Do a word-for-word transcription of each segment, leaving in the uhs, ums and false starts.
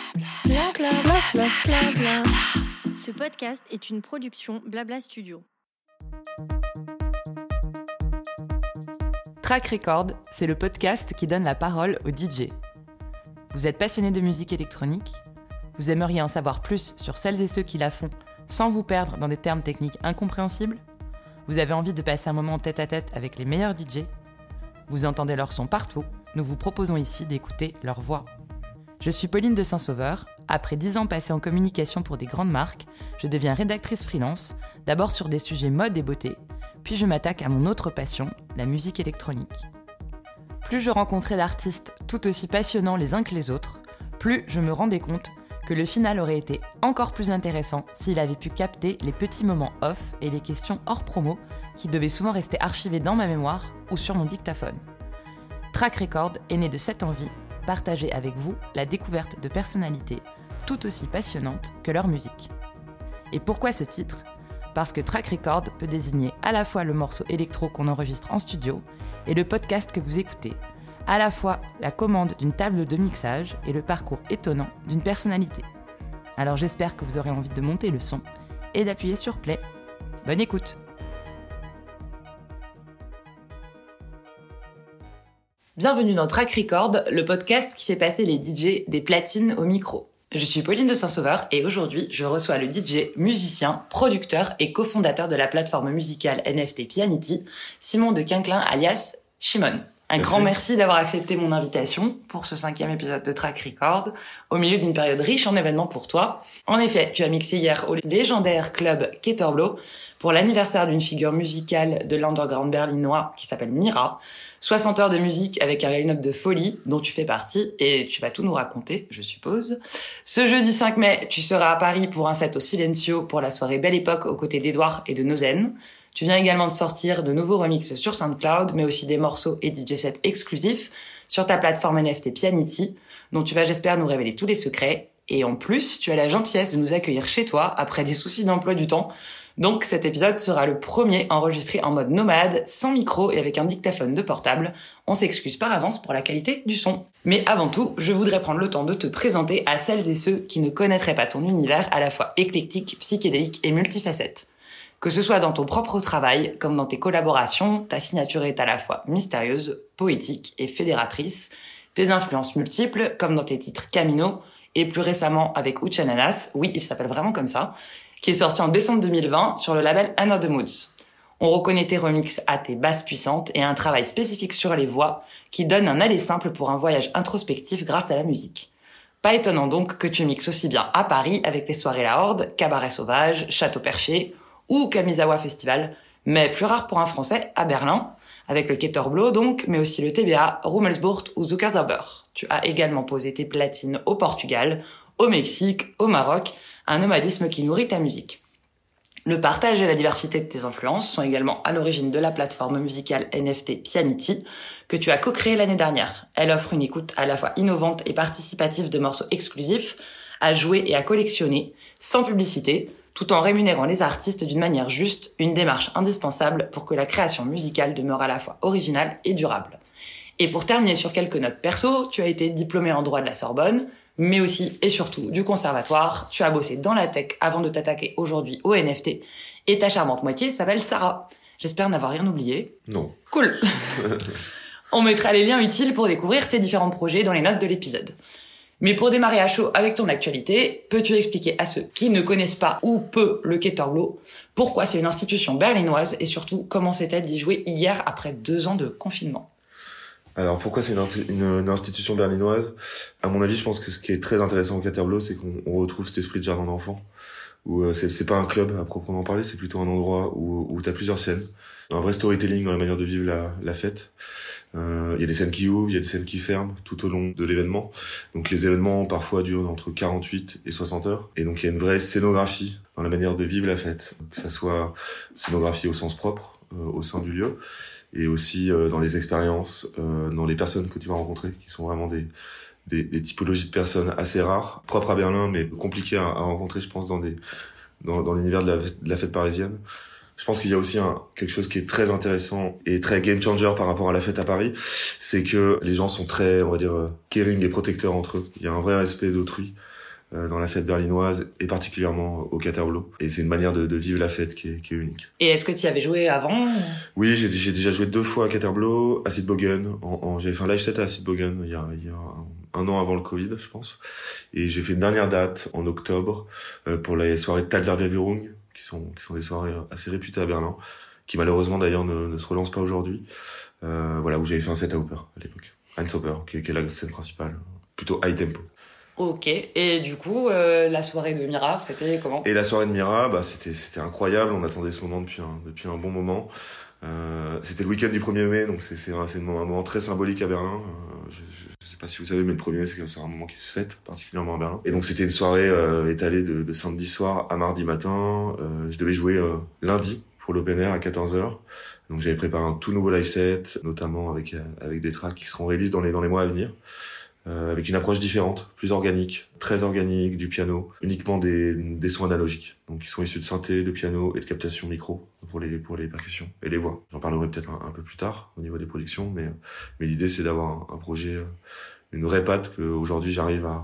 Bla bla bla bla bla bla. Ce podcast est une production Blabla Studio. Track Record, c'est le podcast qui donne la parole aux D J. Vous êtes passionné de musique électronique ? Vous aimeriez en savoir plus sur celles et ceux qui la font sans vous perdre dans des termes techniques incompréhensibles ? Vous avez envie de passer un moment tête-à-tête avec les meilleurs D J ? Vous entendez leur son partout, nous vous proposons ici d'écouter leur voix. Je suis Pauline de Saint-Sauveur. Après dix ans passés en communication pour des grandes marques, je deviens rédactrice freelance, d'abord sur des sujets mode et beauté, puis je m'attaque à mon autre passion, la musique électronique. Plus je rencontrais d'artistes tout aussi passionnants les uns que les autres, plus je me rendais compte que le final aurait été encore plus intéressant s'il avait pu capter les petits moments off et les questions hors promo qui devaient souvent rester archivées dans ma mémoire ou sur mon dictaphone. Track Record est né de cette envie, partager avec vous la découverte de personnalités tout aussi passionnantes que leur musique. Et pourquoi ce titre ? Parce que Track Record peut désigner à la fois le morceau électro qu'on enregistre en studio et le podcast que vous écoutez, à la fois la commande d'une table de mixage et le parcours étonnant d'une personnalité. Alors j'espère que vous aurez envie de monter le son et d'appuyer sur play. Bonne écoute! Bienvenue dans Track Record, le podcast qui fait passer les D J des platines au micro. Je suis Pauline de Saint-Sauveur et aujourd'hui, je reçois le D J, musicien, producteur et cofondateur de la plateforme musicale N F T Pianity, Simon de Quinquelin alias Shimon. Un merci. Grand merci d'avoir accepté mon invitation pour ce cinquième épisode de Track Record, au milieu d'une période riche en événements pour toi. En effet, tu as mixé hier au légendaire club Ketterblow pour l'anniversaire d'une figure musicale de l'underground berlinois qui s'appelle Mira. soixante heures de musique avec un line-up de folie dont tu fais partie et tu vas tout nous raconter, je suppose. Ce jeudi cinq mai, tu seras à Paris pour un set au Silencio pour la soirée Belle Époque aux côtés d'Edouard et de Nozen. Tu viens également de sortir de nouveaux remixes sur SoundCloud, mais aussi des morceaux et D J sets exclusifs sur ta plateforme N F T Pianity, dont tu vas, j'espère, nous révéler tous les secrets. Et en plus, tu as la gentillesse de nous accueillir chez toi après des soucis d'emploi du temps. Donc cet épisode sera le premier enregistré en mode nomade, sans micro et avec un dictaphone de portable. On s'excuse par avance pour la qualité du son. Mais avant tout, je voudrais prendre le temps de te présenter à celles et ceux qui ne connaîtraient pas ton univers à la fois éclectique, psychédélique et multifacette. Que ce soit dans ton propre travail, comme dans tes collaborations, ta signature est à la fois mystérieuse, poétique et fédératrice. Tes influences multiples, comme dans tes titres Camino, et plus récemment avec Uchananas, oui, il s'appelle vraiment comme ça, qui est sorti en décembre deux mille vingt sur le label Another Moods. On reconnaît tes remixes à tes basses puissantes et un travail spécifique sur les voix qui donne un aller simple pour un voyage introspectif grâce à la musique. Pas étonnant donc que tu mixes aussi bien à Paris avec les soirées La Horde, Cabaret Sauvage, Château Perché ou Kamizawa Festival, mais plus rare pour un Français à Berlin, avec le Ketterblow donc, mais aussi le T B A, Rummelsburg ou Zuckerberg. Tu as également posé tes platines au Portugal, au Mexique, au Maroc, un nomadisme qui nourrit ta musique. Le partage et la diversité de tes influences sont également à l'origine de la plateforme musicale N F T Pianity, que tu as co-créée l'année dernière. Elle offre une écoute à la fois innovante et participative de morceaux exclusifs, à jouer et à collectionner, sans publicité, tout en rémunérant les artistes d'une manière juste, une démarche indispensable pour que la création musicale demeure à la fois originale et durable. Et pour terminer sur quelques notes perso, tu as été diplômé en droit de la Sorbonne, mais aussi et surtout du conservatoire. Tu as bossé dans la tech avant de t'attaquer aujourd'hui au N F T. Et ta charmante moitié s'appelle Sarah. J'espère n'avoir rien oublié. Non. Cool. On mettra les liens utiles pour découvrir tes différents projets dans les notes de l'épisode. Mais pour démarrer à chaud avec ton actualité, peux-tu expliquer à ceux qui ne connaissent pas ou peu le Ketterblow pourquoi c'est une institution berlinoise et surtout comment c'était d'y jouer hier après deux ans de confinement ? Alors pourquoi c'est une, une, une institution berlinoise ? À mon avis, je pense que ce qui est très intéressant au Ketterblow, c'est qu'on on retrouve cet esprit de jardin d'enfant, où euh, c'est, c'est pas un club à proprement parler, c'est plutôt un endroit où, où t'as plusieurs scènes, un vrai storytelling dans la manière de vivre la, la fête. Il euh, y a des scènes qui ouvrent, il y a des scènes qui ferment tout au long de l'événement. Donc les événements parfois durent entre quarante-huit et soixante heures. Et donc il y a une vraie scénographie dans la manière de vivre la fête, que ça soit scénographie au sens propre, euh, au sein du lieu, et aussi euh, dans les expériences, euh, dans les personnes que tu vas rencontrer, qui sont vraiment des, des, des typologies de personnes assez rares, propres à Berlin, mais compliquées à, à rencontrer, je pense, dans des dans, dans l'univers de la, de la fête parisienne. Je pense qu'il y a aussi un, quelque chose qui est très intéressant et très game changer par rapport à la fête à Paris, c'est que les gens sont très, on va dire, caring et protecteurs entre eux. Il y a un vrai respect d'autrui. euh, dans la fête berlinoise et particulièrement au Caterblo. Et c'est une manière de, de vivre la fête qui est, qui est unique. Et est-ce que tu y avais joué avant? Oui, j'ai, j'ai déjà joué deux fois à Caterblo, à Sittbogen. En, en, j'avais fait un live set à Sittbogen il y a, il y a un, un an avant le Covid, je pense. Et j'ai fait une dernière date en octobre euh, pour les soirées de Tal der Verwirrung, qui sont, qui sont des soirées assez réputées à Berlin, qui malheureusement d'ailleurs ne, ne se relancent pas aujourd'hui. Euh, voilà, où j'avais fait un set à Hopper à l'époque. Hans Hopper, qui, qui est la scène principale, plutôt high tempo. Ok, et du coup, euh, la soirée de Mira, c'était comment? Et la soirée de Mira, bah c'était c'était incroyable. On attendait ce moment depuis un depuis un bon moment. Euh, c'était le week-end du premier mai, donc c'est c'est un, c'est un moment très symbolique à Berlin. Euh, je, je, je sais pas si vous savez, mais le premier mai c'est c'est un moment qui se fête particulièrement à Berlin. Et donc c'était une soirée euh, étalée de, de samedi soir à mardi matin. Euh, je devais jouer euh, lundi pour l'open air à quatorze heures. Donc j'avais préparé un tout nouveau live set, notamment avec avec des tracks qui seront release dans les dans les mois à venir. Euh, avec une approche différente, plus organique, très organique, du piano, uniquement des, des sons analogiques, donc qui sont issus de synthé, de piano et de captation micro pour les pour les percussions et les voix. J'en parlerai peut-être un, un peu plus tard au niveau des productions, mais mais l'idée c'est d'avoir un, un projet, une vraie patte que aujourd'hui j'arrive à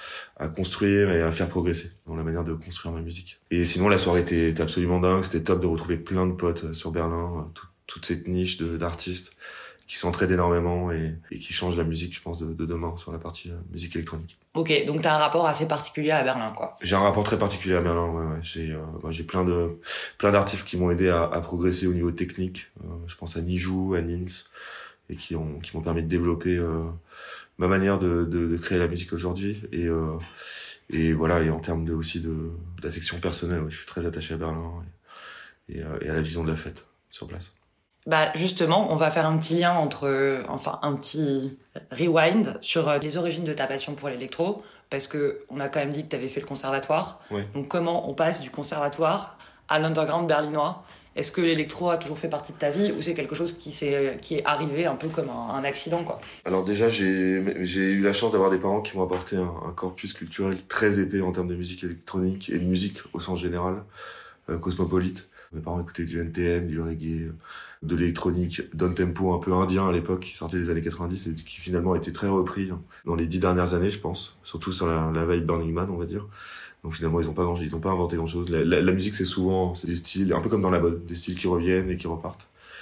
à construire et à faire progresser dans la manière de construire ma musique. Et sinon la soirée était, était absolument dingue, c'était top de retrouver plein de potes sur Berlin, tout, toute cette niche de, d'artistes qui s'entraident énormément et, et qui changent la musique, je pense, de, de demain sur la partie euh, musique électronique. Ok, donc t'as un rapport assez particulier à Berlin, quoi. J'ai un rapport très particulier à Berlin, ouais, ouais. J'ai, euh, bah, j'ai plein de, plein d'artistes qui m'ont aidé à, à progresser au niveau technique. Euh, je pense à Nijou, à Nins, et qui ont, qui m'ont permis de développer euh, ma manière de, de, de créer la musique aujourd'hui. Et, euh, et voilà, et en termes de, aussi de, d'affection personnelle, ouais, je suis très attaché à Berlin et, et, euh, et à la vision de la fête sur place. Bah justement, on va faire un petit lien entre, euh, enfin un petit rewind sur euh, les origines de ta passion pour l'électro, parce que on a quand même dit que tu avais fait le conservatoire. Ouais. Donc comment on passe du conservatoire à l'underground berlinois? Est-ce que l'électro a toujours fait partie de ta vie ou c'est quelque chose qui s'est qui est arrivé un peu comme un, un accident, quoi? Alors déjà, j'ai j'ai eu la chance d'avoir des parents qui m'ont apporté un, un corpus culturel très épais en termes de musique électronique et de musique au sens général, euh, cosmopolite. Mes parents écoutaient du N T M, du reggae, de l'électronique, down tempo un peu indien à l'époque, qui sortait des années quatre-vingt-dix et qui finalement a été très repris dans les dix dernières années, je pense. Surtout sur la, la vibe Burning Man, on va dire. Donc finalement, ils ont pas grand, ils ont pas inventé grand chose. La, la, la musique, c'est souvent, c'est des styles, un peu comme dans la mode, des styles qui reviennent et qui repartent.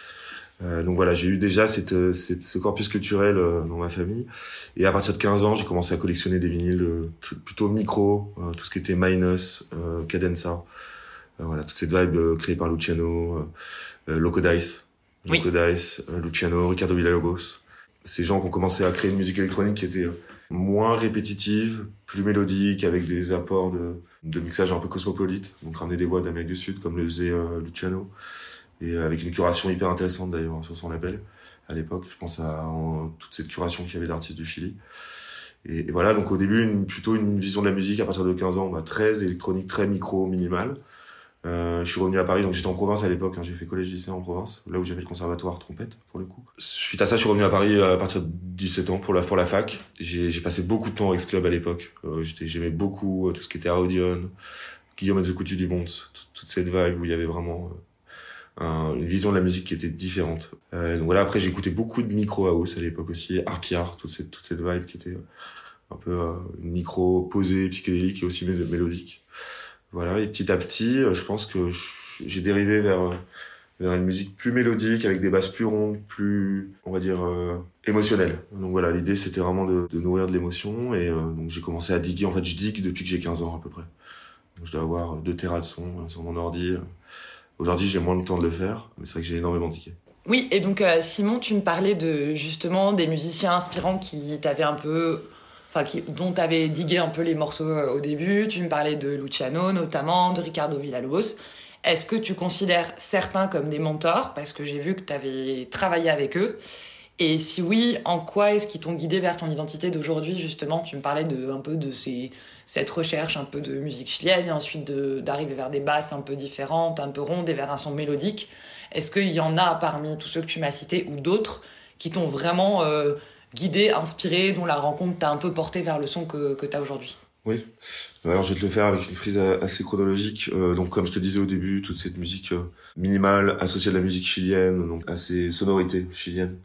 Euh, donc voilà, j'ai eu déjà cette, cette, ce corpus culturel euh, dans ma famille. Et à partir de quinze ans, j'ai commencé à collectionner des vinyles euh, plutôt micro, euh, tout ce qui était Minus, euh, Cadenza. Euh, voilà, toute cette vibe euh, créée par Luciano, euh, euh, Loco Dice, Oui. Loco Dice, euh, Luciano, Ricardo Villalobos. Ces gens qui ont commencé à créer une musique électronique qui était euh, moins répétitive, plus mélodique, avec des apports de, de mixage un peu cosmopolite, donc ramener des voix d'Amérique du Sud, comme le faisait euh, Luciano, et euh, avec une curation hyper intéressante d'ailleurs sur son label à l'époque. Je pense à en, toute cette curation qu'il y avait d'artistes du Chili. Et, et voilà, donc au début, une, plutôt une vision de la musique à partir de quinze ans, bah, très électronique, très micro, minimal. Euh, je suis revenu à Paris, donc j'étais en province à l'époque, hein, j'ai fait collège lycée en province, là où j'avais le conservatoire trompette pour le coup. Suite à ça, je suis revenu à Paris à partir de dix-sept ans pour la pour la fac. J'ai j'ai passé beaucoup de temps au X-Club à l'époque. Euh, j'étais j'aimais beaucoup euh, tout ce qui était Audion, Guillaume and the Coutu du Bonds, toute cette vibe où il y avait vraiment euh, un, une vision de la musique qui était différente. Euh, donc voilà, après j'ai écouté beaucoup de micro house à l'époque aussi, Arpiar, toute cette toute cette vibe qui était un peu euh, une micro posée, psychédélique et aussi mé- mélodique. Voilà, et petit à petit, je pense que j'ai dérivé vers vers une musique plus mélodique, avec des basses plus rondes, plus, on va dire, euh, émotionnelles. Donc voilà, l'idée c'était vraiment de, de nourrir de l'émotion, et euh, donc j'ai commencé à diguer. En fait, je digue depuis que j'ai quinze ans à peu près. Donc, je dois avoir deux téras de son sur mon ordi. Aujourd'hui, j'ai moins de temps de le faire, mais c'est vrai que j'ai énormément digué. Oui, et donc euh, Simon, tu me parlais de justement des musiciens inspirants qui t'avaient un peu... Enfin, qui, dont tu avais digué un peu les morceaux euh, au début. Tu me parlais de Luciano, notamment, de Ricardo Villalobos. Est-ce que tu considères certains comme des mentors? Parce que j'ai vu que tu avais travaillé avec eux. Et si oui, en quoi est-ce qu'ils t'ont guidé vers ton identité d'aujourd'hui, justement? Tu me parlais de, un peu de ces, cette recherche un peu de musique chilienne, et ensuite de, d'arriver vers des basses un peu différentes, un peu rondes, et vers un son mélodique. Est-ce qu'il y en a parmi tous ceux que tu m'as cités, ou d'autres, qui t'ont vraiment... Euh, guidé, inspiré, dont la rencontre t'a un peu porté vers le son que, que t'as aujourd'hui? Oui. Alors, je vais te le faire avec une frise assez chronologique. Euh, donc, comme je te disais au début, toute cette musique euh, minimale associée à de la musique chilienne, donc à ces sonorités chiliennes,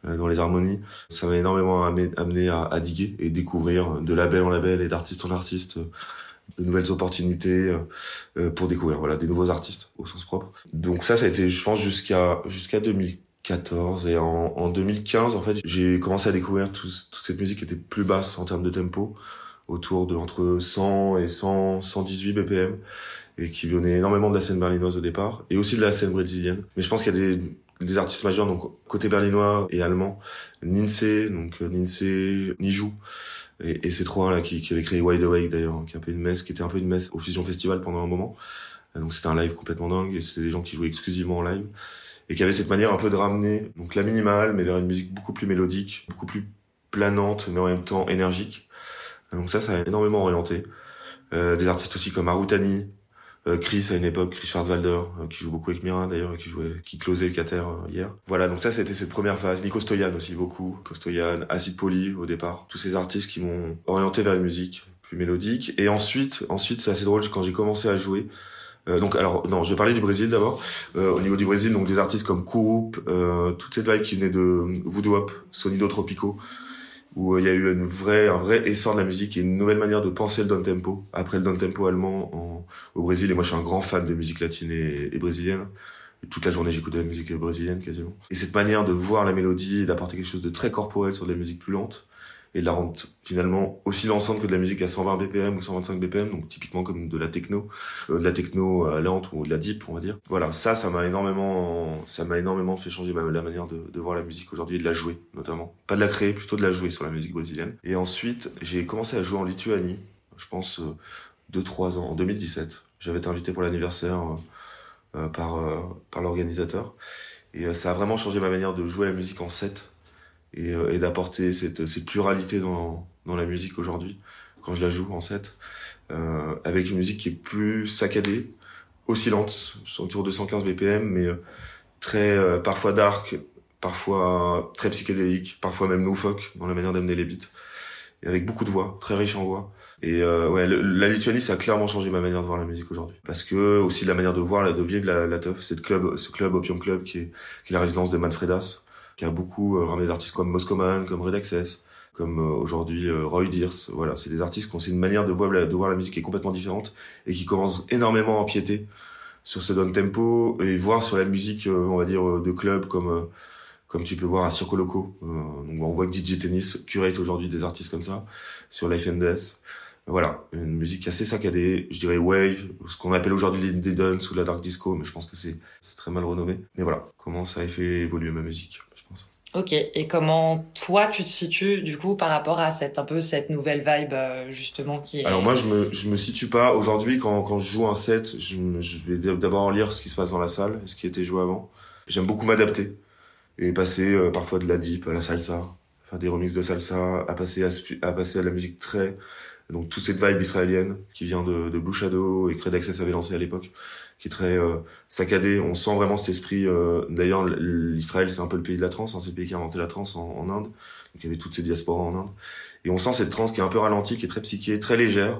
euh, dans les harmonies. Ça m'a énormément amené, amené à, à diguer et découvrir de label en label et d'artiste en artiste, de nouvelles opportunités euh, pour découvrir voilà des nouveaux artistes au sens propre. Donc ça, ça a été, je pense, jusqu'à jusqu'à deux mille quatorze, et en, en deux mille quinze, en fait, j'ai commencé à découvrir tout, toute cette musique qui était plus basse en termes de tempo, autour de entre cent et cent, cent dix-huit B P M, et qui venait énormément de la scène berlinoise au départ, et aussi de la scène brésilienne. Mais je pense qu'il y a des, des artistes majeurs, donc côté berlinois et allemand, Ninse, donc Ninse, Niju, et, et ces trois-là qui, qui avaient créé Wide Awake d'ailleurs, qui est un peu une messe, qui était un peu une messe au Fusion Festival pendant un moment. Donc c'était un live complètement dingue, et c'était des gens qui jouaient exclusivement en live, et qui avaient cette manière un peu de ramener donc la minimale, mais vers une musique beaucoup plus mélodique, beaucoup plus planante, mais en même temps énergique. Donc ça, ça a énormément orienté. Euh, des artistes aussi comme Arutani, euh, Chris à une époque, Chris Schwarzwalder, euh, qui joue beaucoup avec Mira d'ailleurs, et qui jouait, qui closait le Cater euh, hier. Voilà, donc ça, c'était cette première phase. Nico Stoyan aussi beaucoup, Kostoyan, Acid Poly au départ. Tous ces artistes qui m'ont orienté vers une musique plus mélodique. Et ensuite, ensuite, c'est assez drôle, quand j'ai commencé à jouer, Euh, donc alors non, je vais parler du Brésil d'abord. Euh, au niveau du Brésil, donc des artistes comme Kurup, euh, toute cette vibe qui venait de Voodoo Hop, Sonido Tropico, où il euh, y a eu une vraie, un vrai essor de la musique et une nouvelle manière de penser le down tempo. Après le down tempo allemand en, au Brésil, et moi je suis un grand fan de musique latine et, et brésilienne. Et toute la journée j'écoute de la musique brésilienne quasiment. Et cette manière de voir la mélodie et d'apporter quelque chose de très corporel sur de la musique plus lente, et de la rendre finalement aussi dansante que de la musique à cent vingt B P M ou cent vingt-cinq B P M, donc typiquement comme de la techno, euh, de la techno euh, lente ou de la deep, on va dire. Voilà, ça, ça m'a énormément, ça m'a énormément fait changer ma, la manière de, de voir la musique aujourd'hui et de la jouer, notamment. Pas de la créer, plutôt de la jouer sur la musique brésilienne. Et ensuite, j'ai commencé à jouer en Lituanie, je pense, euh, deux, trois ans, en deux mille dix-sept. J'avais été invité pour l'anniversaire euh, euh, par, euh, par l'organisateur. Et euh, ça a vraiment changé ma manière de jouer la musique en set. Et, euh, et d'apporter cette, cette pluralité dans, dans la musique aujourd'hui, quand je la joue en set, euh, avec une musique qui est plus saccadée, oscillante, autour de cent quinze B P M, mais très, euh, parfois dark, parfois très psychédélique, parfois même loufoque dans la manière d'amener les beats, et avec beaucoup de voix, très riche en voix. Et euh, ouais, le, la Lituanie, ça a clairement changé ma manière de voir la musique aujourd'hui, parce que aussi la manière de voir la de vivre la, la teuf, c'est club, ce club Opium Club qui est, qui est la résidence de Manfredas, qui a beaucoup euh, ramené d'artistes comme Moscoman, comme Red Access, comme euh, aujourd'hui euh, Roy Deers. Voilà, c'est des artistes qui ont c'est une manière de voir, la, de voir la musique qui est complètement différente et qui commencent énormément à empiéter sur ce down tempo et voir sur la musique, euh, on va dire, euh, de club comme euh, comme tu peux voir à Circo Loco. Euh, donc on voit que D J Tennis curate aujourd'hui des artistes comme ça sur Life and Death. Voilà, une musique assez saccadée, je dirais wave, ce qu'on appelle aujourd'hui l'indie dance ou la dark disco, mais je pense que c'est c'est très mal renommé. Mais voilà, comment ça a fait évoluer ma musique. Ok, et comment toi tu te situes du coup par rapport à cette un peu cette nouvelle vibe euh, justement qui est... Alors moi je me je me situe pas aujourd'hui quand quand je joue un set, je, je vais d'abord lire ce qui se passe dans la salle, ce qui était joué avant. J'aime beaucoup m'adapter et passer euh, parfois de la deep à la salsa, faire des remixes de salsa, à passer à, à passer à la musique très, donc toute cette vibe israélienne qui vient de, de Blue Shadow et que Red Access avait lancé à l'époque, qui est très euh, saccadé. On sent vraiment cet esprit. Euh, d'ailleurs, l'Israël, c'est un peu le pays de la trance. Hein, c'est le pays qui a inventé la trance en, en Inde. Donc, il y avait toutes ces diasporas en Inde. Et on sent cette trance qui est un peu ralentie, qui est très psyché, très légère,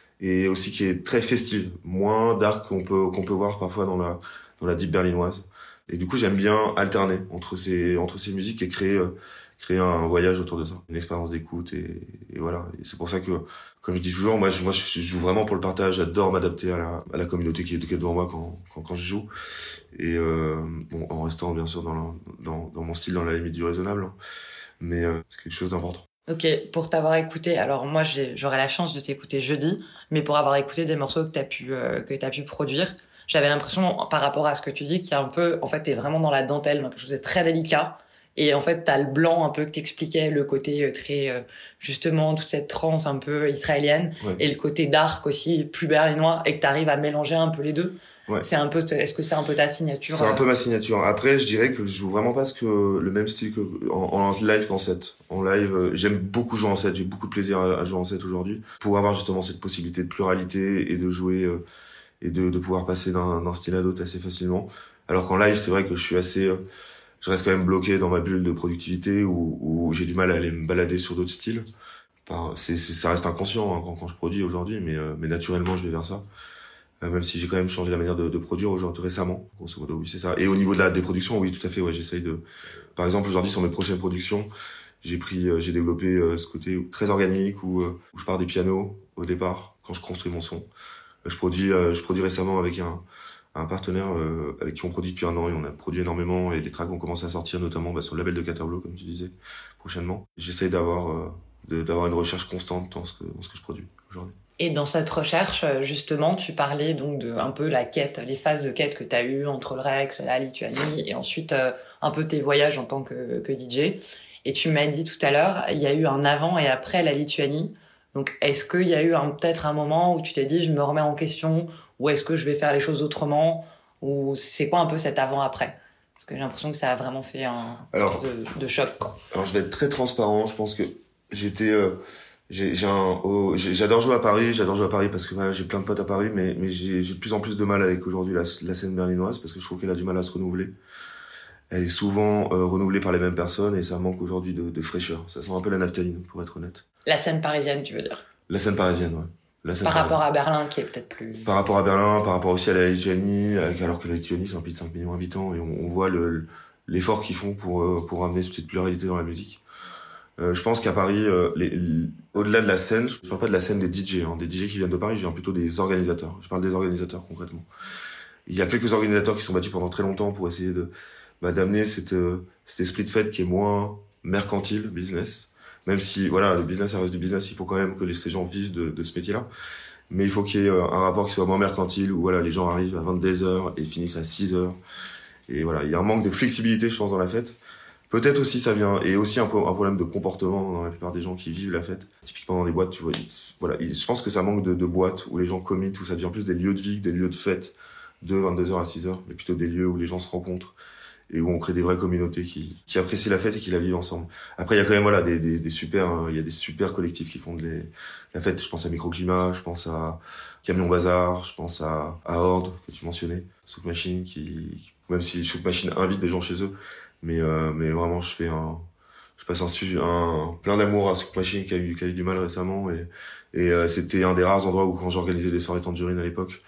et aussi qui est très festive, moins dark qu'on peut qu'on peut voir parfois dans la dans la deep berlinoise. Et du coup, j'aime bien alterner entre ces entre ces musiques et créer euh, créer un voyage autour de ça, une expérience d'écoute et, et voilà. Et c'est pour ça que, comme je dis toujours, moi je, moi je joue vraiment pour le partage. J'adore m'adapter à la, à la communauté qui est, qui est devant moi quand, quand, quand je joue. Et euh, bon, en restant bien sûr dans, la, dans, dans mon style, dans la limite du raisonnable, hein. Mais euh, c'est quelque chose d'important. Ok, pour t'avoir écouté, alors moi j'ai, j'aurais la chance de t'écouter jeudi, mais pour avoir écouté des morceaux que t'as pu euh, que t'as pu produire, j'avais l'impression par rapport à ce que tu dis qu'il y a un peu, en fait, t'es vraiment dans la dentelle, quelque chose de très délicat. Et en fait, t'as le blanc un peu que t'expliquais, le côté très, euh, justement, toute cette trance un peu israélienne, ouais. Et le côté dark aussi, plus berlinois, et que t'arrives à mélanger un peu les deux. Ouais. C'est un peu, est-ce que c'est un peu ta signature? C'est un peu ma signature. Après, je dirais que je joue vraiment pas ce que, le même style que, en, en live qu'en set. En live, j'aime beaucoup jouer en set, j'ai beaucoup de plaisir à, à jouer en set aujourd'hui, pour avoir justement cette possibilité de pluralité et de jouer, euh, et de, de pouvoir passer d'un, d'un style à l'autre assez facilement. Alors qu'en live, c'est vrai que je suis assez, euh, je reste quand même bloqué dans ma bulle de productivité où, où j'ai du mal à aller me balader sur d'autres styles. Enfin, c'est, c'est, ça reste inconscient hein, quand, quand je produis aujourd'hui, mais, euh, mais naturellement je vais vers ça. Euh, même si j'ai quand même changé la manière de, de produire aujourd'hui récemment. Grosso modo, oui, c'est ça. Et au niveau de la des productions, oui, tout à fait. Ouais, j'essaye de. Par exemple, aujourd'hui, sur mes prochaines productions, j'ai pris, euh, j'ai développé euh, ce côté très organique où, euh, où je pars des pianos au départ quand je construis mon son. Euh, je produis, euh, je produis récemment avec un un partenaire euh, avec qui on produit depuis un an et on a produit énormément et les tracks ont commencé à sortir notamment bah, sur le label de Caterblow comme tu disais prochainement. J'essaye d'avoir euh, de, d'avoir une recherche constante dans ce que dans ce que je produis aujourd'hui. Et dans cette recherche, justement, tu parlais donc de un peu la quête, les phases de quête que tu as eues entre le Rex, la Lituanie et ensuite euh, un peu tes voyages en tant que, que D J. Et tu m'as dit tout à l'heure, il y a eu un avant et après la Lituanie. Donc, est-ce qu'il y a eu un, peut-être un moment où tu t'es dit, je me remets en question, ou est-ce que je vais faire les choses autrement, ou c'est quoi un peu cet avant-après? Parce que j'ai l'impression que ça a vraiment fait un alors, de, de choc, quoi. Alors, je vais être très transparent. Je pense que j'étais, euh, j'ai, j'ai un, oh, j'ai, j'adore jouer à Paris. J'adore jouer à Paris parce que voilà, j'ai plein de potes à Paris, mais, mais j'ai, j'ai de plus en plus de mal avec aujourd'hui la, la scène berlinoise parce que je trouve qu'elle a du mal à se renouveler. Elle est souvent euh, renouvelée par les mêmes personnes et ça manque aujourd'hui de, de fraîcheur. Ça sent un peu la naphtaline, pour être honnête. La scène parisienne, tu veux dire? La scène parisienne, ouais. La scène par parisienne. rapport à Berlin, qui est peut-être plus... Par rapport à Berlin, par rapport aussi à la Lituanie, alors que la Lituanie, c'est un pays de cinq millions d'habitants et on, on voit le, l'effort qu'ils font pour, pour amener cette petite pluralité dans la musique. Euh, je pense qu'à Paris, euh, les, les, au-delà de la scène, je parle pas de la scène des D J, hein, des D J qui viennent de Paris, je viens plutôt des organisateurs. Je parle des organisateurs concrètement. Il y a quelques organisateurs qui sont battus pendant très longtemps pour essayer de bah, d'amener cette, euh, cet esprit de fête qui est moins mercantile, business. Même si, voilà, le business, ça reste du business, il faut quand même que les, ces gens vivent de, de ce métier-là. Mais il faut qu'il y ait un rapport qui soit moins mercantile, où voilà, les gens arrivent à vingt-deux heures et finissent à six heures. Et voilà, il y a un manque de flexibilité, je pense, dans la fête. Peut-être aussi ça vient, et aussi un, un problème de comportement dans la plupart des gens qui vivent la fête. Typiquement dans les boîtes, tu vois, ils, voilà, ils, je pense que ça manque de, de boîtes où les gens commitent, où ça devient plus des lieux de vie, des lieux de fête de vingt-deux heures à six heures, mais plutôt des lieux où les gens se rencontrent et où on crée des vraies communautés qui, qui apprécient la fête et qui la vivent ensemble. Après, il y a quand même, voilà, des, des, des super, il euh, y a des super collectifs qui font de les, la fête. Je pense à Microclimat, je pense à Camion Bazar, je pense à, à Horde, que tu mentionnais, Souk Machine, qui, même si Souk Machine invite des gens chez eux, mais, euh, mais vraiment, je fais un, je passe un, un plein d'amour à Souk Machine qui a eu, qui a eu du mal récemment et, et euh, c'était un des rares endroits où quand j'organisais des soirées Tangerine à l'époque,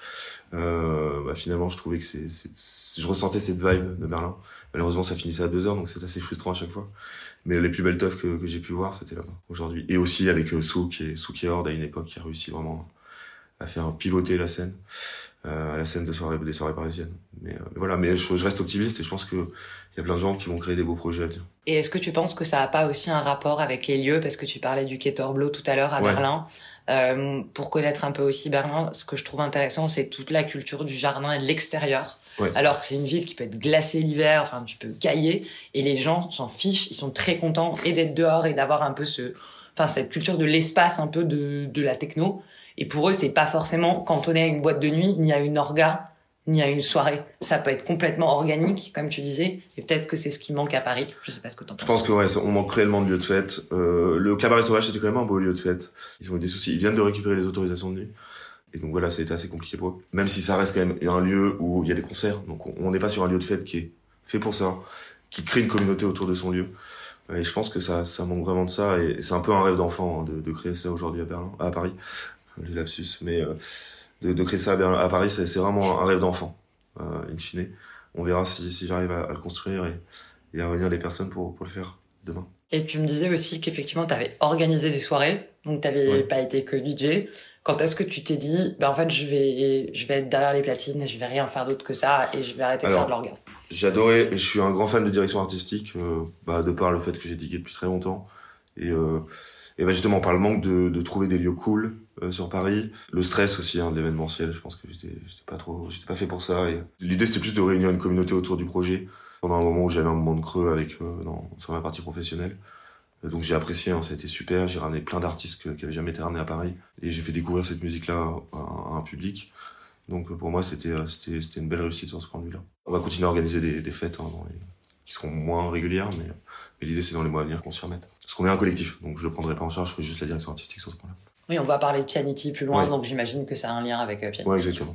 euh, bah finalement je trouvais que c'est, c'est, je ressentais cette vibe de Berlin. Malheureusement ça finissait à deux heures donc c'est assez frustrant à chaque fois, mais les plus belles teufs que, que j'ai pu voir c'était là-bas aujourd'hui, et aussi avec euh, Souk et Souk et Horde à une époque qui a réussi vraiment à faire pivoter la scène, euh, à la scène de soirée, des soirées parisiennes. Mais, euh, mais voilà, mais je, je reste optimiste et je pense que il y a plein de gens qui vont créer des beaux projets à venir. Et est-ce que tu penses que ça a pas aussi un rapport avec les lieux, parce que tu parlais du Caterblow tout à l'heure à ouais. Berlin. Euh, pour connaître un peu aussi Berlin, ce que je trouve intéressant, c'est toute la culture du jardin et de l'extérieur. Ouais. Alors que c'est une ville qui peut être glacée l'hiver, enfin tu peux cailler, et les gens s'en fichent, ils sont très contents et d'être dehors et d'avoir un peu ce, enfin cette culture de l'espace un peu de de la techno. Et pour eux, c'est pas forcément cantonné à une boîte de nuit, ni à une orga, ni à une soirée. Ça peut être complètement organique, comme tu disais, et peut-être que c'est ce qui manque à Paris. Je sais pas ce que t'en penses. Je pense que ouais, on manque réellement de lieux de fête. Euh, le Cabaret Sauvage, c'était quand même un beau lieu de fête. Ils ont eu des soucis. Ils viennent de récupérer les autorisations de nuit. Et donc voilà, ça a été assez compliqué pour eux. Même si ça reste quand même un lieu où il y a des concerts. Donc on n'est pas sur un lieu de fête qui est fait pour ça, qui crée une communauté autour de son lieu. Et je pense que ça, ça manque vraiment de ça. Et c'est un peu un rêve d'enfant, hein, de, de créer ça aujourd'hui à Berlin, à Paris. Le lapsus, mais euh, de, de créer ça à, Berlin, à Paris, c'est, c'est vraiment un rêve d'enfant, euh, in fine. On verra si, si j'arrive à, à le construire et, et à réunir des personnes pour, pour le faire demain. Et tu me disais aussi qu'effectivement, tu avais organisé des soirées, donc tu n'avais ouais. pas été que D J. Quand est-ce que tu t'es dit, ben en fait, je vais, je vais être derrière les platines, je vais rien faire d'autre que ça et je vais arrêter Alors, de faire de l'orga? J'adorais, je suis un grand fan de direction artistique, euh, bah, de par le fait que j'ai digué depuis très longtemps. Et, euh, et bah, justement, par le manque de, de trouver des lieux cool euh, sur Paris, le stress aussi hein, de l'événementiel, je pense que j'étais, j'étais pas trop, j'étais pas fait pour ça. Et l'idée c'était plus de réunir une communauté autour du projet pendant un moment où j'avais un moment de creux avec euh, dans, sur ma partie professionnelle. Euh, donc j'ai apprécié, hein, ça a été super. J'ai ramené plein d'artistes que, qui avaient jamais été ramenés à Paris et j'ai fait découvrir cette musique-là à, à un public. Donc pour moi c'était, c'était, c'était une belle réussite sur ce point de vue-là. On va continuer à organiser des, des fêtes hein, dans les, qui seront moins régulières, mais, mais l'idée c'est dans les mois à venir qu'on s'y remette. Parce qu'on est un collectif, donc je le prendrai pas en charge, je ferai juste la direction artistique sur ce point-là. Oui, on va parler de Pianity plus loin, ouais. donc j'imagine que ça a un lien avec euh, Pianity. Ouais, exactement.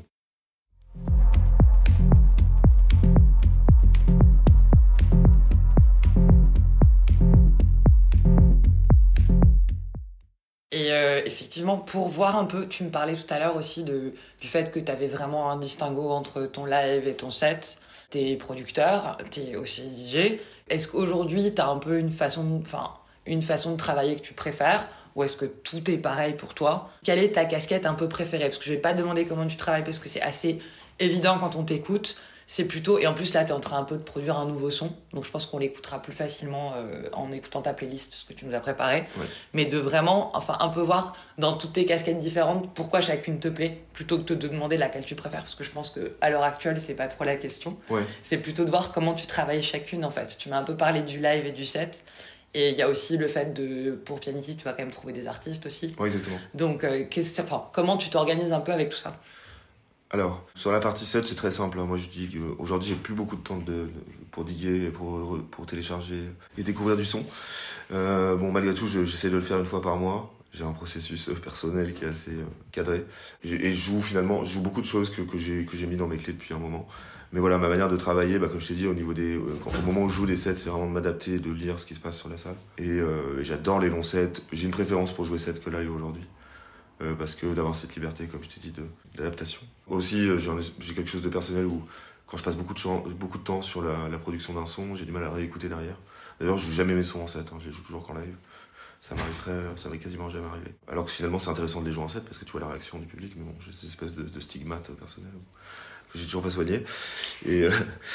Et, euh, effectivement, pour voir un peu, tu me parlais tout à l'heure aussi de, du fait que tu avais vraiment un distinguo entre ton live et ton set. T'es producteur, t'es aussi D J. Est-ce qu'aujourd'hui, t'as un peu une façon, enfin, une façon de travailler que tu préfères, ou est-ce que tout est pareil pour toi? Quelle est ta casquette un peu préférée? Parce que je vais pas te demander comment tu travailles, parce que c'est assez évident quand on t'écoute. C'est plutôt... Et en plus, là, t'es en train un peu de produire un nouveau son. Donc, je pense qu'on l'écoutera plus facilement euh, en écoutant ta playlist, parce que tu nous as préparé. Ouais. Mais de vraiment, enfin, un peu voir dans toutes tes casquettes différentes pourquoi chacune te plaît, plutôt que de te demander laquelle tu préfères. Parce que je pense qu'à l'heure actuelle, c'est pas trop la question. Ouais. C'est plutôt de voir comment tu travailles chacune, en fait. Tu m'as un peu parlé du live et du set. Et il y a aussi le fait de... Pour Pianity, tu vas quand même trouver des artistes aussi. Oui, exactement. Donc, euh, qu'est-ce... enfin, comment tu t'organises un peu avec tout ça? Alors, sur la partie set, c'est très simple. Moi, je dis qu'aujourd'hui, j'ai plus beaucoup de temps de, de, pour diguer, pour, pour télécharger et découvrir du son. Euh, bon, malgré tout, je, j'essaie de le faire une fois par mois. J'ai un processus personnel qui est assez euh, cadré. Et, et je joue finalement, je joue beaucoup de choses que, que, j'ai, que j'ai mis dans mes clés depuis un moment. Mais voilà, ma manière de travailler, bah, comme je t'ai dit, au niveau des, euh, quand, au moment où je joue des sets, c'est vraiment de m'adapter, de lire ce qui se passe sur la salle. Et, euh, et j'adore les longs sets. J'ai une préférence pour jouer set que live aujourd'hui. Euh, parce que d'avoir cette liberté, comme je t'ai dit, de, d'adaptation. Aussi, euh, j'ai, un, j'ai quelque chose de personnel où, quand je passe beaucoup de, chan- beaucoup de temps sur la, la production d'un son, j'ai du mal à réécouter derrière. D'ailleurs, je joue jamais mes sons en set, hein, je les joue toujours qu'en live. Ça m'arrive très, ça m'est quasiment jamais arrivé. Alors que finalement, c'est intéressant de les jouer en set parce que tu vois la réaction du public, mais bon, j'ai cette espèce de, de stigmate personnel que j'ai toujours pas soigné. Et euh,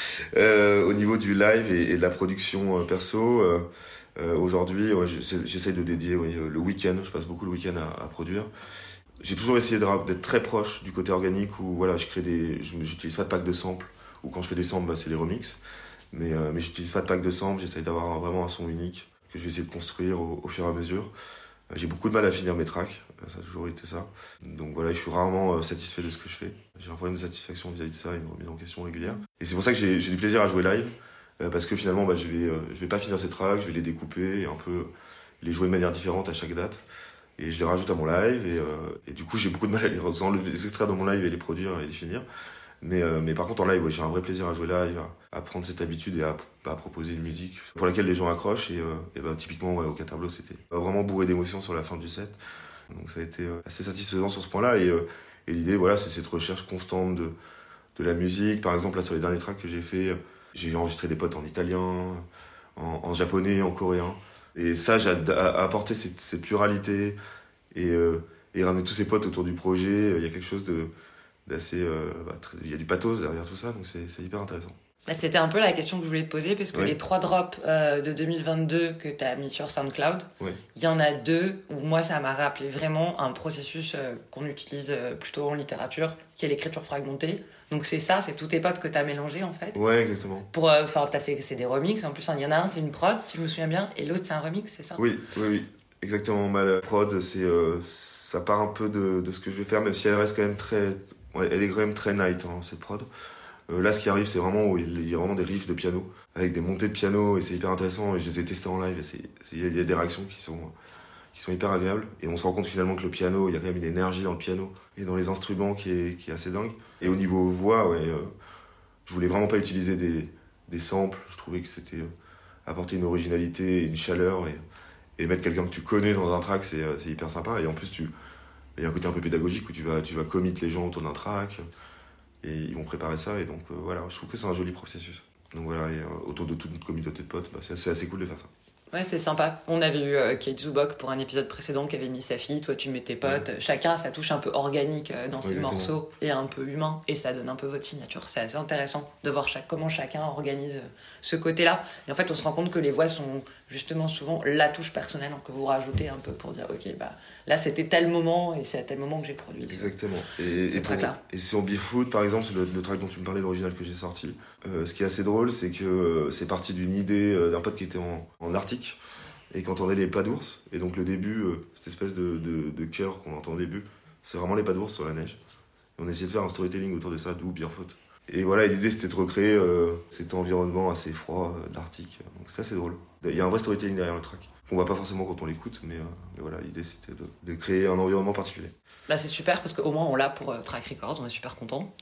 euh, au niveau du live et, et de la production euh, perso, euh, Euh, aujourd'hui, ouais, j'essaie de dédier ouais, le week-end, je passe beaucoup le week-end à, à produire. J'ai toujours essayé de, d'être très proche du côté organique où voilà, je crée des, je, j'utilise pas de pack de samples, ou quand je fais des samples, bah, c'est les remixes. Mais, euh, mais j'utilise pas de pack de samples, j'essaie d'avoir un, vraiment un son unique que je vais essayer de construire au, au fur et à mesure. Euh, j'ai beaucoup de mal à finir mes tracks, ça a toujours été ça. Donc voilà, je suis rarement euh, satisfait de ce que je fais. J'ai un problème de satisfaction vis-à-vis de ça, une remise en question régulière. Et c'est pour ça que j'ai, j'ai du plaisir à jouer live. Parce que finalement, bah, je vais, euh, je vais pas finir ces tracks, je vais les découper et un peu les jouer de manière différente à chaque date. Et je les rajoute à mon live et, euh, et du coup, j'ai beaucoup de mal à les enlever, les extraire de mon live et les produire et les finir. Mais, euh, mais par contre, en live, ouais, j'ai un vrai plaisir à jouer live, à, à prendre cette habitude et à, à proposer une musique pour laquelle les gens accrochent. Et, euh, et bah, typiquement, ouais, au Catablo, c'était vraiment bourré d'émotions sur la fin du set. Donc ça a été euh, assez satisfaisant sur ce point-là. Et, euh, et l'idée, voilà, c'est cette recherche constante de, de la musique. Par exemple, là, sur les derniers tracks que j'ai fait, j'ai enregistré des potes en italien, en, en japonais, en coréen. Et ça, j'ai apporté cette, cette pluralité et, euh, et ramener tous ces potes autour du projet. Il y a quelque chose de, d'assez... Euh, bah, très, il y a du pathos derrière tout ça, donc c'est, c'est hyper intéressant. C'était un peu la question que je voulais te poser, parce que ouais. les trois drops euh, de deux mille vingt-deux que tu as mis sur SoundCloud, il ouais. y en a deux où moi, ça m'a rappelé vraiment un processus euh, qu'on utilise euh, plutôt en littérature, qui est l'écriture fragmentée. Donc c'est ça, c'est tous tes potes que tu as mélangés, en fait. Ouais, exactement. Pour, enfin, euh, tu as fait, c'est des remixes. En plus, il y en a un, c'est une prod, si je me souviens bien, et l'autre, c'est un remix, c'est ça? Oui, oui, oui. Exactement. Ma prod, c'est, euh, ça part un peu de, de ce que je vais faire, même si elle reste quand même très... Ouais, elle est quand même très night, hein, cette prod. Euh, là, ce qui arrive, c'est vraiment où il y a vraiment des riffs de piano, avec des montées de piano, et c'est hyper intéressant, et je les ai testés en live, et c'est, c'est, il y a des réactions qui sont, qui sont hyper agréables, et on se rend compte finalement que le piano, il y a quand même une énergie dans le piano, et dans les instruments qui est, qui est assez dingue. Et au niveau voix, ouais, euh, je voulais vraiment pas utiliser des, des samples, je trouvais que c'était euh, apporter une originalité, une chaleur, et, et mettre quelqu'un que tu connais dans un track, c'est, c'est hyper sympa, et en plus, tu, il y a un côté un peu pédagogique où tu vas, tu vas commit les gens autour d'un track, et ils vont préparer ça, et donc euh, voilà, je trouve que c'est un joli processus. Donc voilà, et, euh, autour de toute notre communauté de potes, bah, c'est, assez, c'est assez cool de faire ça. Ouais, c'est sympa. On avait eu euh, Kate Zubok pour un épisode précédent qui avait mis sa fille, toi tu mets tes potes, ouais. Chacun sa touche un peu organique euh, dans ses Exactement. morceaux et un peu humain, et ça donne un peu votre signature. C'est assez intéressant de voir chaque, comment chacun organise euh, ce côté-là. Et en fait, on se rend compte que les voix sont justement souvent la touche personnelle que vous rajoutez un peu pour dire ok, bah là c'était tel moment et c'est à tel moment que j'ai produit. Exactement. Et, et, pour, et sur Beerfoot, par exemple, c'est le, le track dont tu me parlais, l'original que j'ai sorti. Euh, ce qui est assez drôle, c'est que euh, c'est parti d'une idée euh, d'un pote qui était en, en Arctique et qui entendait les pas d'ours. Et donc le début, euh, cette espèce de, de, de chœur qu'on entend au début, c'est vraiment les pas d'ours sur la neige. Et on a essayé de faire un storytelling autour de ça, d'où Beerfoot. Et voilà, l'idée c'était de recréer euh, cet environnement assez froid euh, de l'Arctique. Donc c'est assez drôle. Il y a un vrai storytelling derrière le track. On voit pas forcément quand on l'écoute, mais, euh, mais voilà, l'idée c'était de, de créer un environnement particulier. Bah c'est super parce qu'au moins on l'a pour euh, Track Record, on est super contents.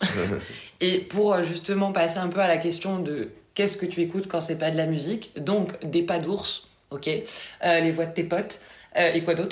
Et pour euh, justement passer un peu à la question de qu'est-ce que tu écoutes quand c'est pas de la musique, donc des pas d'ours, ok, euh, les voix de tes potes, euh, et quoi d'autre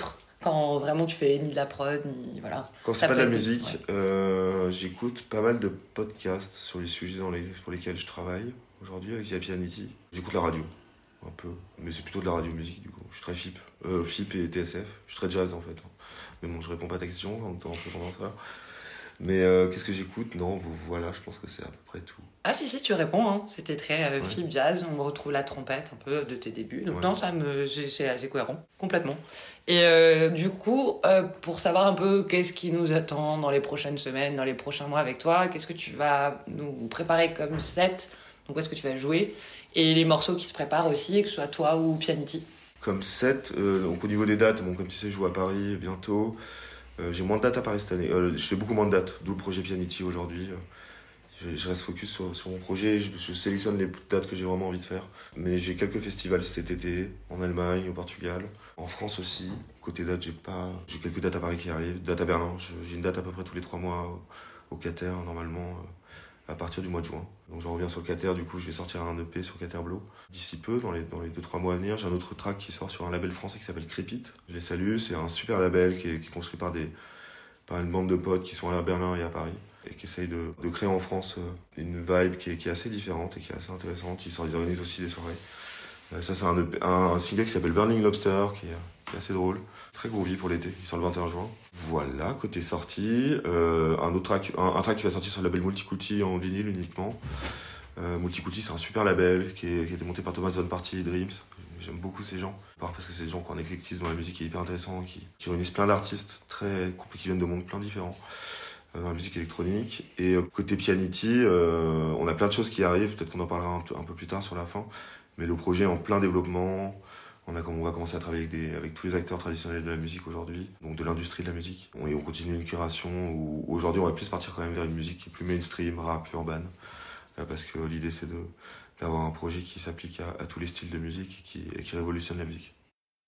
quand vraiment tu fais ni de la prod, ni voilà. Quand c'est Ça pas de peut la être- musique, ouais. euh, j'écoute pas mal de podcasts sur les sujets dans les, pour lesquels je travaille aujourd'hui avec Yapianity. J'écoute la radio, un peu, mais c'est plutôt de la radio musique du coup. Je suis très F I P, euh, F I P et T S F. Je suis très jazz en fait. Mais bon, je réponds pas à ta question en temps pendant ça. Mais euh, qu'est-ce que j'écoute? Non, voilà, je pense que c'est à peu près tout. Ah si, si, tu réponds, hein. C'était très euh, Ouais. F I P jazz, on retrouve la trompette un peu de tes débuts. Donc Ouais. non, ça me, c'est, c'est assez cohérent, complètement. Et euh, du coup, euh, pour savoir un peu qu'est-ce qui nous attend dans les prochaines semaines, dans les prochains mois avec toi, qu'est-ce que tu vas nous préparer comme set, donc où est-ce que tu vas jouer, et les morceaux qui se préparent aussi, que ce soit toi ou Pianity. Comme set, euh, donc au niveau des dates, bon, comme tu sais, je joue à Paris bientôt. Euh, j'ai moins de dates à Paris cette année. Euh, je fais beaucoup moins de dates, d'où le projet Pianity aujourd'hui. Euh, je, je reste focus sur, sur mon projet, je, je sélectionne les dates que j'ai vraiment envie de faire. Mais j'ai quelques festivals cet été, en Allemagne, au Portugal, en France aussi. Côté date, j'ai pas, j'ai quelques dates à Paris qui arrivent, date à Berlin. Je, j'ai une date à peu près tous les trois mois au, au Cater, normalement, euh, à partir du mois de juin. Donc j'en reviens sur le Cater, du coup je vais sortir un E P sur Caterblow. D'ici peu, dans les, dans les deux trois mois à venir, j'ai un autre track qui sort sur un label français qui s'appelle Crépit. Je les salue, c'est un super label qui est, qui est construit par, des, par une bande de potes qui sont à Berlin et à Paris et qui essayent de, de créer en France une vibe qui est, qui est assez différente et qui est assez intéressante. Ils, sortent, ils organisent aussi des soirées. Euh, ça c'est un, E P, un, un single qui s'appelle Burning Lobster qui est, qui est assez drôle, très groovy pour l'été, il sort le vingt et un juin. Voilà, côté sortie, euh, un autre track, un, un track qui va sortir sur le label Multiculti en vinyle uniquement. Euh, Multiculti, c'est un super label qui, est, qui a été monté par Thomas Von Party et Dreams. J'aime beaucoup ces gens, parce que c'est des gens qui ont un éclectisme dans la musique qui est hyper intéressant, qui, qui réunissent plein d'artistes très qui viennent de mondes plein différents euh, dans la musique électronique. Et euh, côté Pianity, euh, on a plein de choses qui arrivent, peut-être qu'on en parlera un, un peu plus tard sur la fin, mais le projet est en plein développement. On, a, on va commencer à travailler avec, des, avec tous les acteurs traditionnels de la musique aujourd'hui, donc de l'industrie de la musique. Et on continue une curation où aujourd'hui on va plus partir quand même vers une musique qui est plus mainstream, rap, urban, euh, parce que l'idée c'est de, d'avoir un projet qui s'applique à, à tous les styles de musique et qui, et qui révolutionne la musique.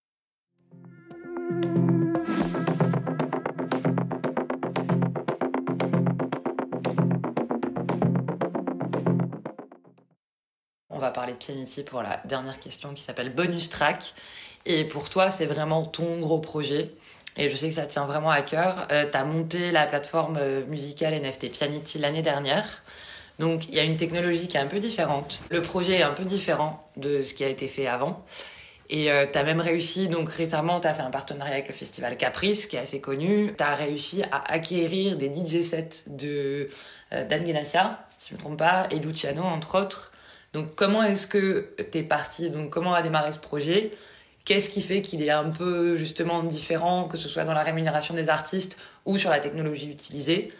On va parler de Pianity pour la dernière question qui s'appelle Bonus Track. Et pour toi, c'est vraiment ton gros projet. Et je sais que ça te tient vraiment à cœur. Euh, tu as monté la plateforme musicale N F T Pianity l'année dernière. Donc, il y a une technologie qui est un peu différente. Le projet est un peu différent de ce qui a été fait avant. Et euh, tu as même réussi, donc récemment, tu as fait un partenariat avec le festival Caprice, qui est assez connu. Tu as réussi à acquérir des D J sets de euh, Dan Ganassia, si je ne me trompe pas, et Luciano, entre autres. Donc, comment est-ce que t'es parti? Donc, comment a démarré ce projet? Qu'est-ce qui fait qu'il est un peu, justement, différent, que ce soit dans la rémunération des artistes ou sur la technologie utilisée?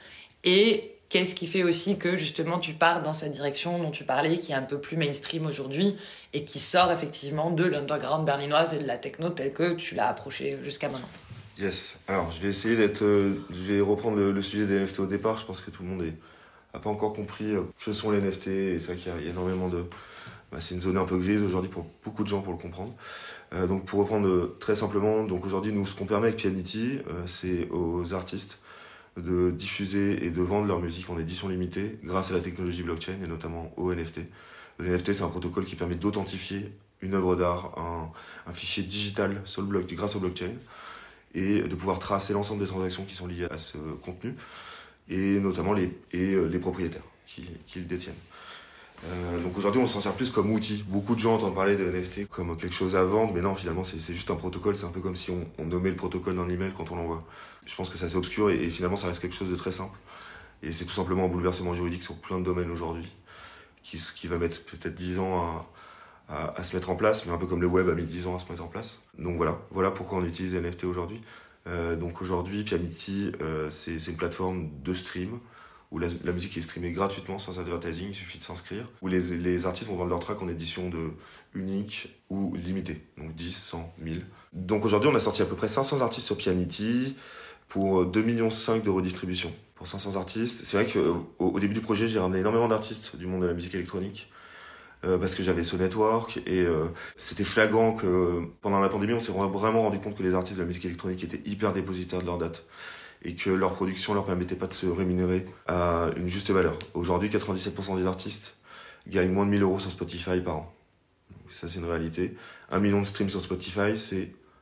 Et qu'est-ce qui fait aussi que, justement, tu pars dans cette direction dont tu parlais, qui est un peu plus mainstream aujourd'hui et qui sort, effectivement, de l'underground berlinoise et de la techno telle que tu l'as approché jusqu'à maintenant? Yes. Alors, je vais essayer d'être... Euh, je vais reprendre le, le sujet des N F T au départ. Je pense que tout le monde est... n'a pas encore compris euh, que sont les N F T, et c'est vrai qu'il y a, il y a énormément de... Bah, c'est une zone un peu grise aujourd'hui pour beaucoup de gens pour le comprendre. Euh, donc pour reprendre euh, très simplement, donc aujourd'hui nous ce qu'on permet avec Pianity, euh, c'est aux artistes de diffuser et de vendre leur musique en édition limitée grâce à la technologie blockchain et notamment au N F T. Le N F T c'est un protocole qui permet d'authentifier une œuvre d'art, un, un fichier digital sur le bloc, grâce au blockchain, et de pouvoir tracer l'ensemble des transactions qui sont liées à ce contenu, et notamment les, et les propriétaires qui, qui le détiennent. Euh, donc aujourd'hui on s'en sert plus comme outil. Beaucoup de gens entendent parler de N F T comme quelque chose à vendre, mais non, finalement c'est, c'est juste un protocole. C'est un peu comme si on, on nommait le protocole d'un email quand on l'envoie. Je pense que c'est assez obscur et, et finalement ça reste quelque chose de très simple. Et c'est tout simplement un bouleversement juridique sur plein de domaines aujourd'hui qui, qui va mettre peut-être dix ans à, à, à se mettre en place, mais un peu comme le web a mis dix ans à se mettre en place. Donc voilà, voilà pourquoi on utilise N F T aujourd'hui. Euh, donc aujourd'hui Pianity euh, c'est, c'est une plateforme de stream où la, la musique est streamée gratuitement, sans advertising, il suffit de s'inscrire, où les, les artistes vont vendre leur track en édition de unique ou limitée, donc dix, cent, mille. Donc aujourd'hui, on a sorti à peu près cinq cents artistes sur Pianity pour deux virgule cinq millions de redistribution. Pour cinq cents artistes, c'est vrai qu'au au début du projet, j'ai ramené énormément d'artistes du monde de la musique électronique, euh, parce que j'avais So Network, et euh, c'était flagrant que pendant la pandémie, on s'est vraiment rendu compte que les artistes de la musique électronique étaient hyper dépositaires de leurs dates, et que leur production leur permettait pas de se rémunérer à une juste valeur. Aujourd'hui, quatre-vingt-dix-sept pour cent des artistes gagnent moins de mille euros sur Spotify par an. Donc ça, c'est une réalité. Un million de streams sur Spotify, c'est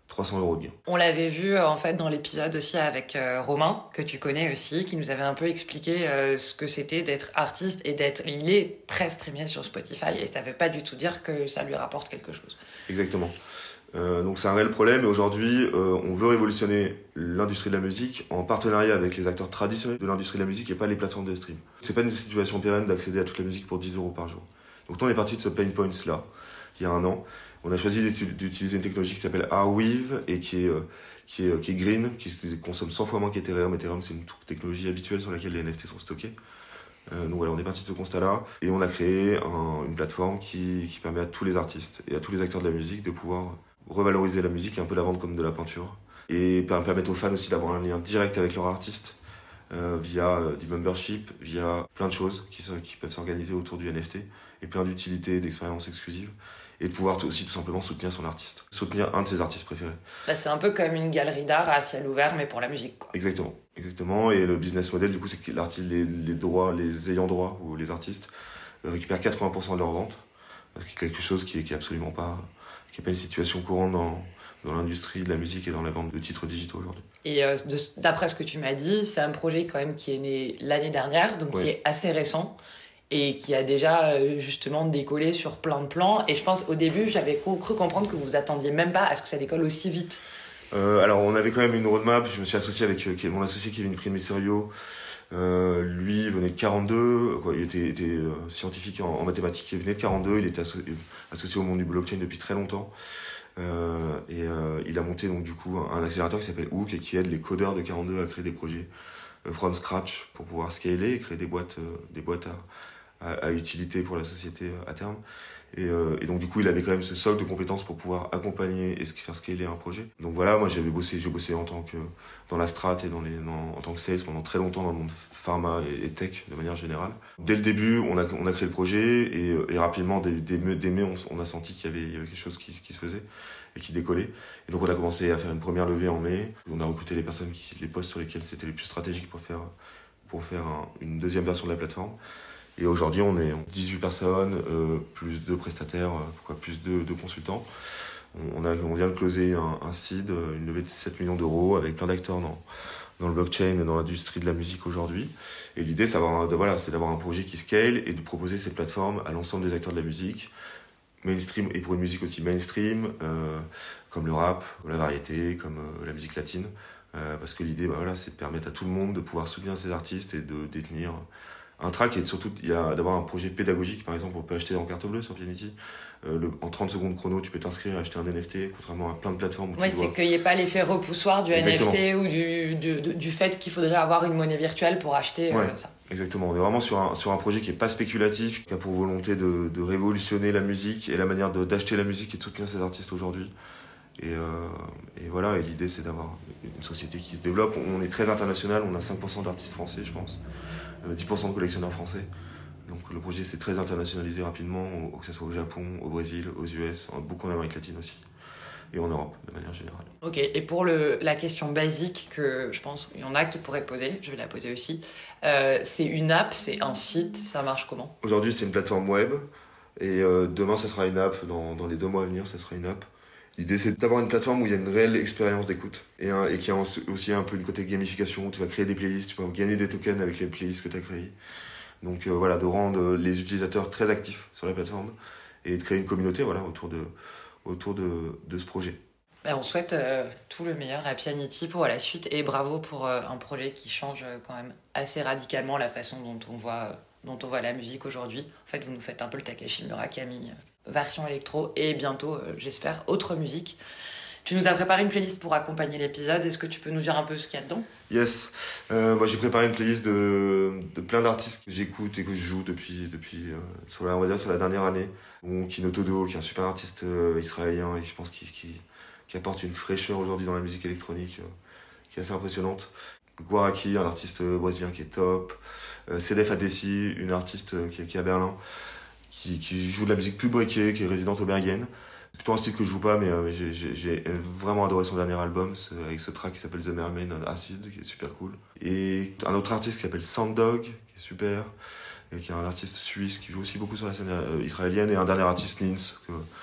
trois cents euros de gain. On l'avait vu en fait dans l'épisode aussi avec euh, Romain, que tu connais aussi, qui nous avait un peu expliqué euh, ce que c'était d'être artiste et d'être... Il est très streamé sur Spotify et ça veut pas du tout dire que ça lui rapporte quelque chose. Exactement. Euh, donc c'est un réel problème et aujourd'hui euh, on veut révolutionner l'industrie de la musique en partenariat avec les acteurs traditionnels de l'industrie de la musique et pas les plateformes de stream. C'est pas une situation pérenne d'accéder à toute la musique pour dix euros par jour. Donc on est parti de ce pain point là, il y a un an. On a choisi d'utiliser une technologie qui s'appelle Arweave et qui est, euh, qui est, qui est green, qui consomme cent fois moins qu'Ethereum. Ethereum, c'est une technologie habituelle sur laquelle les N F T sont stockés. Euh, donc voilà, on est parti de ce constat-là et on a créé un, une plateforme qui, qui permet à tous les artistes et à tous les acteurs de la musique de pouvoir revaloriser la musique et un peu la vendre comme de la peinture. Et permettre aux fans aussi d'avoir un lien direct avec leur artiste euh, via euh, des memberships, via plein de choses qui, qui peuvent s'organiser autour du N F T et plein d'utilités, d'expériences exclusives. Et de pouvoir aussi tout simplement soutenir son artiste, soutenir un de ses artistes préférés. Bah, c'est un peu comme une galerie d'art à ciel ouvert, mais pour la musique, quoi. Exactement, exactement. Et le business model, du coup, c'est que l'artiste, les, les droits, les ayants droit ou les artistes récupèrent quatre-vingts pour cent de leurs ventes, quelque chose qui est, qui est absolument pas, qui est pas une situation courante dans dans l'industrie de la musique et dans la vente de titres digitaux aujourd'hui. Et euh, de, d'après ce que tu m'as dit, c'est un projet quand même qui est né l'année dernière, donc ouais. Qui est assez récent. Et qui a déjà euh, justement décollé sur plein de plans. Et je pense au début, j'avais cru comprendre que vous attendiez même pas à ce que ça décolle aussi vite. Euh, alors on avait quand même une roadmap. Je me suis associé avec euh, mon associé Kevin Primiserio. Euh, lui il venait de quarante-deux, quoi, il était, était euh, scientifique en, en mathématiques. Il venait de quarante-deux, il était asso- associé au monde du blockchain depuis très longtemps. Euh, et euh, il a monté donc du coup un, un accélérateur qui s'appelle Hook et qui aide les codeurs de quarante-deux à créer des projets euh, from scratch pour pouvoir scaler et créer des boîtes, euh, des boîtes à À, à utilité pour la société à terme. Et, euh, et donc du coup, il avait quand même ce socle de compétences pour pouvoir accompagner et faire scaler un projet. Donc voilà, moi j'avais bossé, j'ai bossé en tant que dans la strat et dans les, dans, en tant que sales pendant très longtemps dans le monde pharma et, et tech de manière générale. Dès le début, on a, on a créé le projet et, et rapidement, dès, dès, dès mai, on, on a senti qu'il y avait, il y avait quelque chose qui, qui se faisait et qui décollait. Et donc on a commencé à faire une première levée en mai. On a recruté les personnes, qui, les postes sur lesquels c'était les plus stratégiques pour faire, pour faire un, une deuxième version de la plateforme. Et aujourd'hui, on est dix-huit personnes, euh, plus deux prestataires, euh, quoi, plus deux, deux consultants. On, a, on vient de closer un, un seed, une levée de sept millions d'euros avec plein d'acteurs dans, dans le blockchain et dans l'industrie de la musique aujourd'hui. Et l'idée, c'est d'avoir, de, voilà, c'est d'avoir un projet qui scale et de proposer cette plateforme à l'ensemble des acteurs de la musique, mainstream et pour une musique aussi mainstream, euh, comme le rap, la variété, comme euh, la musique latine. Euh, parce que l'idée, bah, voilà, c'est de permettre à tout le monde de pouvoir soutenir ses artistes et de détenir un track et surtout il y a d'avoir un projet pédagogique. Par exemple, on peut acheter en carte bleue sur Pianity, euh, le, en trente secondes chrono tu peux t'inscrire à acheter un N F T, contrairement à plein de plateformes où ouais, tu c'est dois... qu'il n'y ait pas l'effet repoussoir du exactement. N F T ou du, du, du, du fait qu'il faudrait avoir une monnaie virtuelle pour acheter ouais, euh, ça. Exactement, on est vraiment sur un, sur un projet qui est pas spéculatif, qui a pour volonté de, de révolutionner la musique et la manière de, d'acheter la musique et de soutenir ses artistes aujourd'hui. Et, euh, et voilà, et l'idée c'est d'avoir une société qui se développe. On est très international, on a cinq pour cent d'artistes français je pense, dix pour cent de collectionneurs français. Donc le projet s'est très internationalisé rapidement, que ce soit au Japon, au Brésil, aux U S, beaucoup en Amérique latine aussi, et en Europe de manière générale. Ok, et pour le, la question basique que je pense qu'il y en a qui pourraient poser, je vais la poser aussi, euh, c'est une app, c'est un site, ça marche comment ? Aujourd'hui c'est une plateforme web, et euh, demain ça sera une app, dans, dans les deux mois à venir ça sera une app. L'idée c'est d'avoir une plateforme où il y a une réelle expérience d'écoute et, un, et qui a aussi un peu une côté gamification où tu vas créer des playlists, tu vas gagner des tokens avec les playlists que tu as créées. Donc euh, voilà, de rendre les utilisateurs très actifs sur la plateforme et de créer une communauté voilà, autour, de, autour de, de ce projet. Ben, on souhaite euh, tout le meilleur à Pianity pour la suite et bravo pour euh, un projet qui change euh, quand même assez radicalement la façon dont on voit, euh, dont on voit la musique aujourd'hui. En fait, vous nous faites un peu le Takashi Murakami euh, version électro et bientôt, euh, j'espère, autre musique. Tu nous as préparé une playlist pour accompagner l'épisode. Est-ce que tu peux nous dire un peu ce qu'il y a dedans ? Yes. Euh, moi, j'ai préparé une playlist de, de plein d'artistes que j'écoute et que je joue depuis, depuis euh, sur la, on va dire, sur la dernière année. Bon, Kino Todo, qui est un super artiste euh, israélien et je pense qu'il, qu'il, qui apporte une fraîcheur aujourd'hui dans la musique électronique euh, qui est assez impressionnante. Guaraki, un artiste brésilien qui est top. Euh, Sedef Adessi, une artiste qui, qui est à Berlin, qui, qui joue de la musique plus breakée, qui est résidente au Bergen. C'est plutôt un style que je joue pas, mais euh, j'ai, j'ai, j'ai vraiment adoré son dernier album ce, avec ce track qui s'appelle The Mermaid on Acid, qui est super cool. Et un autre artiste qui s'appelle Sounddog, qui est super, et qui est un artiste suisse qui joue aussi beaucoup sur la scène euh, israélienne, et un dernier artiste, Nins, que,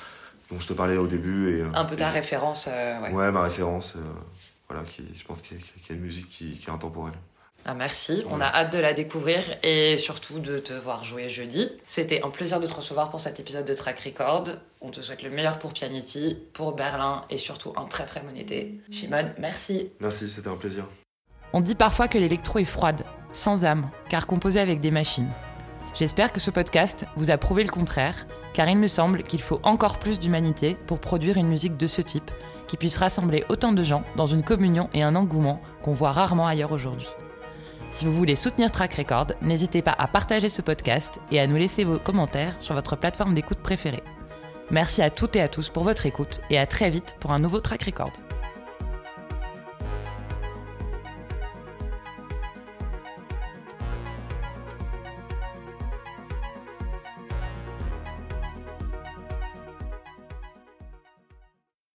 dont je te parlais au début. Et, un peu ta et, référence. Euh, ouais. ouais, ma référence. Euh, voilà, qui, je pense qu'il y, a, qu'il y a une musique qui, qui est intemporelle. Ah, merci, ouais. On a hâte de la découvrir et surtout de te voir jouer jeudi. C'était un plaisir de te recevoir pour cet épisode de Track Record. On te souhaite le meilleur pour Pianity, pour Berlin et surtout un très très bon été. Shimon, merci. Merci, c'était un plaisir. On dit parfois que l'électro est froide, sans âme, car composée avec des machines. J'espère que ce podcast vous a prouvé le contraire, car il me semble qu'il faut encore plus d'humanité pour produire une musique de ce type, qui puisse rassembler autant de gens dans une communion et un engouement qu'on voit rarement ailleurs aujourd'hui. Si vous voulez soutenir Track Record, n'hésitez pas à partager ce podcast et à nous laisser vos commentaires sur votre plateforme d'écoute préférée. Merci à toutes et à tous pour votre écoute et à très vite pour un nouveau Track Record.